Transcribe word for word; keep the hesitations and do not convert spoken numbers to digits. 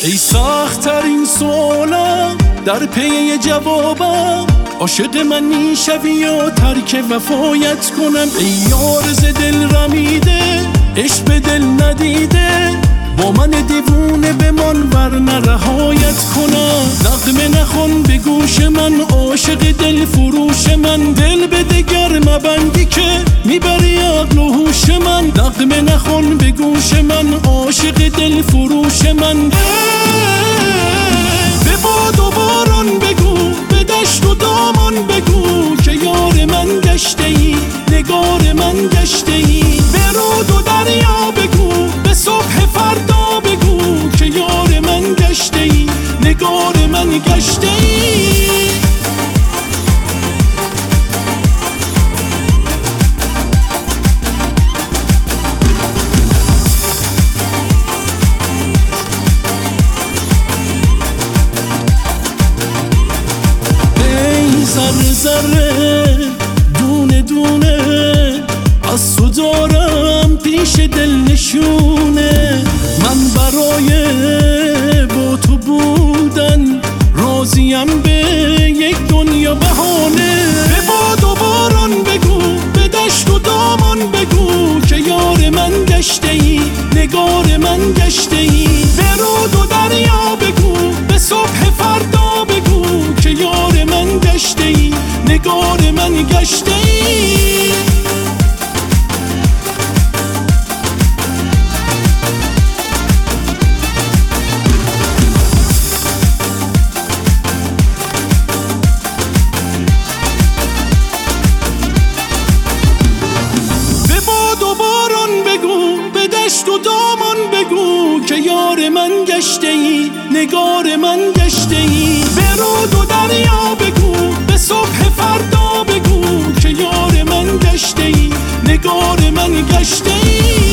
ای سخت‌ترین سوالم در پی جوابم، عاشق من میشوی و ترک وفایت کنم؟ ای یار ز دل رمیده، عشق به دل ندیده، با من دیوونه بمان ورنه رهایت کنم. نغمه نخوان به گوش من، عاشق دل فروش من، دل به دگر مبندی که میبری عقل و هوش من. نغمه نخوان به گوش من، عاشق دل فروش من. به باد و باران بگو، به دشت و دامان بگو که یار من گشته ای، نگار من گشته ای. به رود و دریا بگو، به صبح فردا بگو که یار من گشته ای، نگار من گشته ای. ذره ذره دونه دونه از تو دارم پیش دل نشونه. من برای با تو بودن راضیم به یک دنیا بهانه. به باد و باران بگو، به دشت و دامان بگو که یار من گشته ای، نگار من گشته ای. به رود و دریا بگو، به صبح فردا بگو که یار من گشته ای، نگار من گشته ای. به باد و باران بگو، به دشت و دامان بگو که یار من گشته ای، نگار من گشته ای. به رود و دریا بگو، به صبح فردا بگو که یار من گشته ای، نگار من گشته ای.